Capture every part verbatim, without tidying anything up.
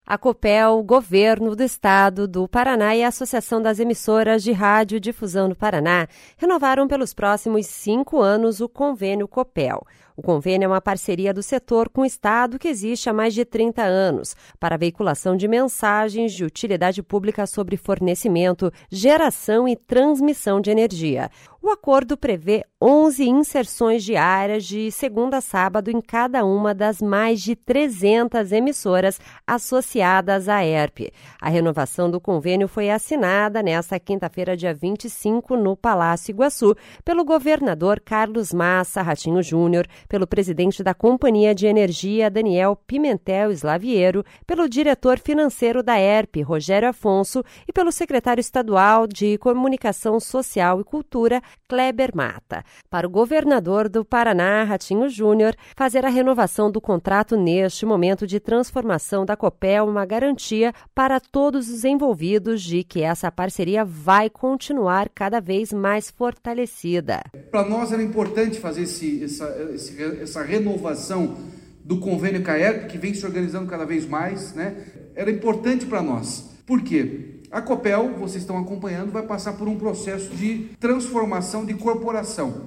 A Copel, o Governo do Estado do Paraná e a Associação das Emissoras de Rádio-Difusão do Paraná renovaram pelos próximos cinco anos o convênio Copel. O convênio é uma parceria do setor com o Estado que existe há mais de trinta anos para a veiculação de mensagens de utilidade pública sobre fornecimento, geração e transmissão de energia. O acordo prevê onze inserções diárias de segunda a sábado em cada uma das mais de trezentas emissoras associadas à E R P. A renovação do convênio foi assinada nesta quinta-feira, dia vinte e cinco, no Palácio Iguaçu, pelo governador Carlos Massa Ratinho Júnior, pelo presidente da Companhia de Energia, Daniel Pimentel Slaviero, pelo diretor financeiro da E R P, Rogério Afonso, e pelo secretário estadual de Comunicação Social e Cultura, Kleber Mata. Para o governador do Paraná, Ratinho Júnior, fazer a renovação do contrato neste momento de transformação da Copel é uma garantia para todos os envolvidos de que essa parceria vai continuar cada vez mais fortalecida. Para nós era importante fazer esse, essa, esse, essa renovação do convênio com a E R P, que vem se organizando cada vez mais, né? Era importante para nós. Por quê? A Copel, vocês estão acompanhando, vai passar por um processo de transformação de corporação.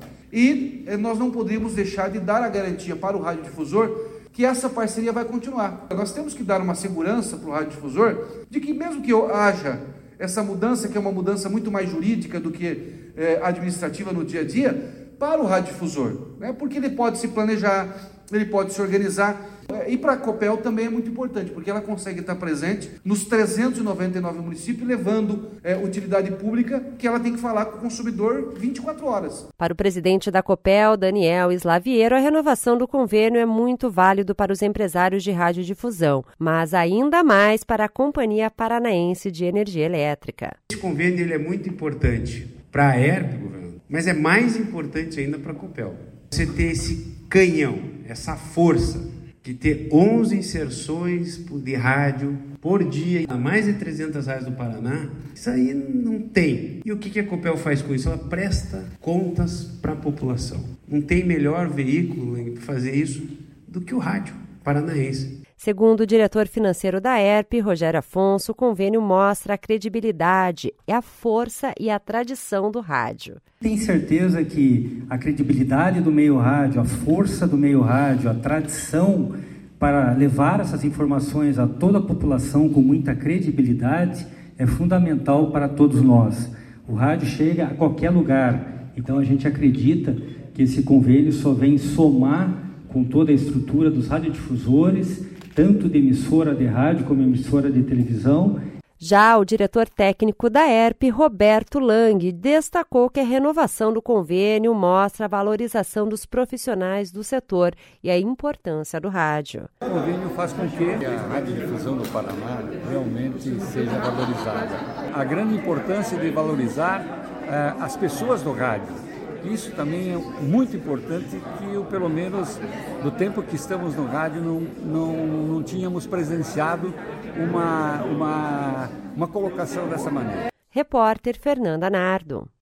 E nós não poderíamos deixar de dar a garantia para o radiodifusor que essa parceria vai continuar. Nós temos que dar uma segurança para o radiodifusor de que mesmo que haja essa mudança, que é uma mudança muito mais jurídica do que é, administrativa no dia a dia, para o radiodifusor, né? Porque ele pode se planejar, ele pode se organizar. E para a Copel também é muito importante, porque ela consegue estar presente nos trezentos e noventa e nove municípios, levando é, utilidade pública que ela tem que falar com o consumidor vinte e quatro horas. Para o presidente da Copel, Daniel Slaviero, a renovação do convênio é muito válido para os empresários de radiodifusão, mas ainda mais para a Companhia Paranaense de Energia Elétrica. Esse convênio ele é muito importante para a E R P, governador, mas é mais importante ainda para a Copel. Você ter esse canhão, essa força, de ter onze inserções de rádio por dia, a mais de trezentas rádios do Paraná, isso aí não tem. E o que a Copel faz com isso? Ela presta contas para a população. Não tem melhor veículo para fazer isso do que o rádio paranaense. Segundo o diretor financeiro da E R P, Rogério Afonso, o convênio mostra a credibilidade, a força e a tradição do rádio. Tem certeza que a credibilidade do meio rádio, a força do meio rádio, a tradição para levar essas informações a toda a população com muita credibilidade é fundamental para todos nós. O rádio chega a qualquer lugar, então a gente acredita que esse convênio só vem somar com toda a estrutura dos radiodifusores, tanto de emissora de rádio como emissora de televisão. Já o diretor técnico da E R P, Roberto Lang, destacou que a renovação do convênio mostra a valorização dos profissionais do setor e a importância do rádio. O convênio faz com que a radiodifusão do Paraná realmente seja valorizada. A grande importância de valorizar uh, as pessoas do rádio. Isso também é muito importante que, eu, pelo menos, do tempo que estamos no rádio, não, não, não tínhamos presenciado uma, uma, uma colocação dessa maneira. Repórter Fernanda Nardo.